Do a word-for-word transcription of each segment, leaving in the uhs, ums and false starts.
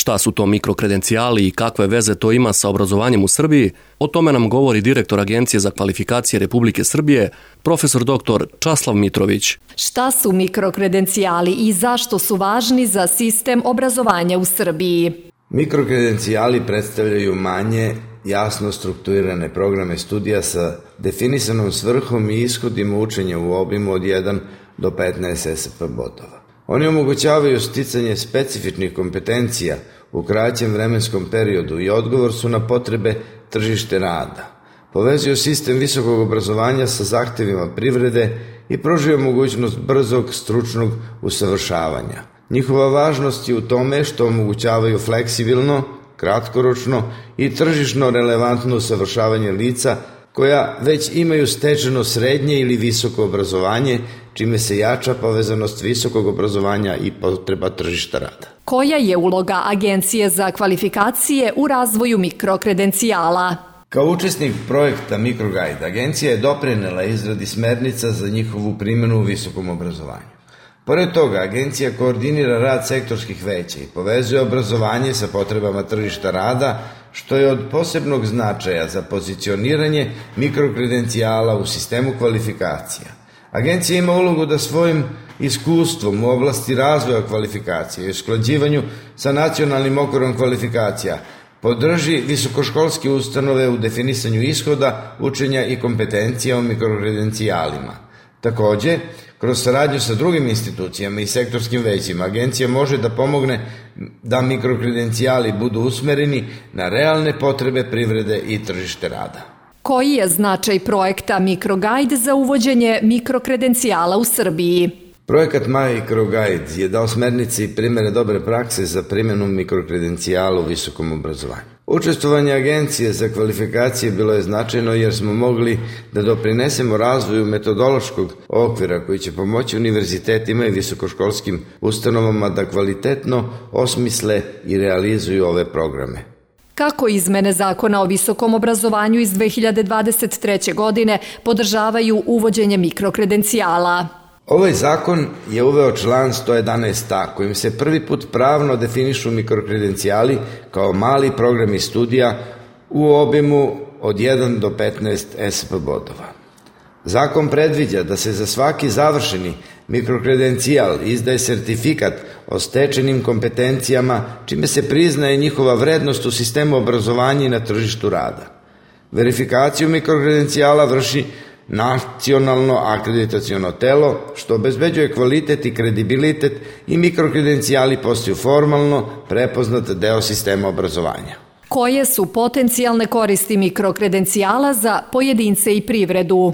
Šta su to mikrokredencijali i kakve veze to ima sa obrazovanjem u Srbiji? O tome nam govori direktor Agencije za kvalifikacije Republike Srbije, profesor doktor Časlav Mitrović. Šta su mikrokredencijali i zašto su važni za sistem obrazovanja u Srbiji? Mikrokredencijali predstavljaju manje, jasno strukturirane programe studija sa definisanom svrhom i ishodima učenja u obimu od jedan do petnaest S S P bodova. Oni omogućavaju sticanje specifičnih kompetencija u kraćem vremenskom periodu i odgovor su na potrebe tržište rada. Povezuju sistem visokog obrazovanja sa zahtevima privrede i pružaju mogućnost brzog stručnog usavršavanja. Njihova važnost je u tome što omogućavaju fleksibilno, kratkoročno i tržišno relevantno usavršavanje lica koja već imaju stečeno srednje ili visoko obrazovanje, čime se jača povezanost visokog obrazovanja i potreba tržišta rada. Koja je uloga Agencije za kvalifikacije u razvoju mikrokredencijala? Kao učesnik projekta MicroGuide, agencija je doprinela izradi smernica za njihovu primjenu u visokom obrazovanju. Pored toga, agencija koordinira rad sektorskih veća i povezuje obrazovanje sa potrebama tržišta rada, što je od posebnog značaja za pozicioniranje mikrokredencijala u sistemu kvalifikacija. Agencija ima ulogu da svojim iskustvom u oblasti razvoja kvalifikacija i usklađivanju sa nacionalnim okvirom kvalifikacija podrži visokoškolske ustanove u definisanju ishoda, učenja i kompetencija o mikrokredencijalima. Takođe, kroz saradnju sa drugim institucijama i sektorskim većima, agencija može da pomogne da mikrokredencijali budu usmereni na realne potrebe privrede i tržište rada. Koji je značaj projekta MicroGuide za uvođenje mikrokredencijala u Srbiji? Projekat MicroGuide je dao smernice i primere dobre prakse za primjenu mikrokredencijala u visokom obrazovanju. Učestvovanje Agencije za kvalifikacije bilo je značajno jer smo mogli da doprinesemo razvoju metodološkog okvira koji će pomoći univerzitetima i visokoškolskim ustanovama da kvalitetno osmisle i realizuju ove programe. Kako izmene Zakona o visokom obrazovanju iz dve hiljade dvadeset treće. godine podržavaju uvođenje mikrokredencijala? Ovaj zakon je uveo član sto jedanaest a kojim se prvi put pravno definišu mikrokredencijali kao mali programi studija u obimu od jedan do petnaest S S P bodova. Zakon predviđa da se za svaki završeni mikrokredencijal izdaje sertifikat o stečenim kompetencijama, čime se priznaje njihova vrednost u sistemu obrazovanja i na tržištu rada. Verifikaciju mikrokredencijala vrši nacionalno akreditaciono telo, što obezbeđuje kvalitet i kredibilitet i mikrokredencijali postaju formalno prepoznat deo sistema obrazovanja. Koje su potencijalne koristi mikrokredencijala za pojedince i privredu?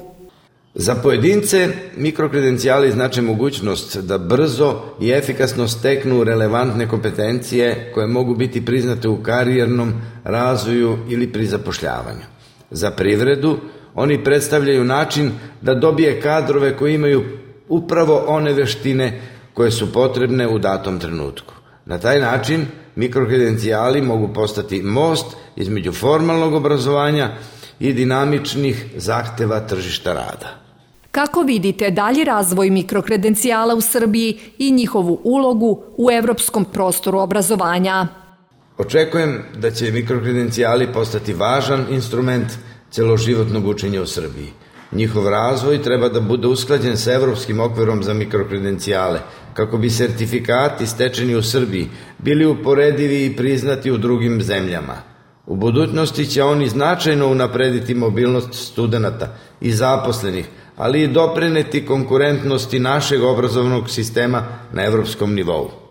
Za pojedince mikrokredencijali znače mogućnost da brzo i efikasno steknu relevantne kompetencije koje mogu biti priznate u karijernom razvoju ili pri zapošljavanju. Za privredu oni predstavljaju način da dobije kadrove koji imaju upravo one veštine koje su potrebne u datom trenutku. Na taj način mikrokredencijali mogu postati most između formalnog obrazovanja i dinamičnih zahteva tržišta rada. Kako vidite dalji razvoj mikrokredencijala u Srbiji i njihovu ulogu u evropskom prostoru obrazovanja? Očekujem da će mikrokredencijali postati važan instrument celoživotnog učenja u Srbiji. Njihov razvoj treba da bude usklađen sa evropskim okvirom za mikrokredencijale, kako bi sertifikati stečeni u Srbiji bili uporedivi i priznati u drugim zemljama. U budućnosti će oni značajno unaprediti mobilnost studenata i zaposlenih, ali i doprineti konkurentnosti našeg obrazovnog sistema na evropskom nivou.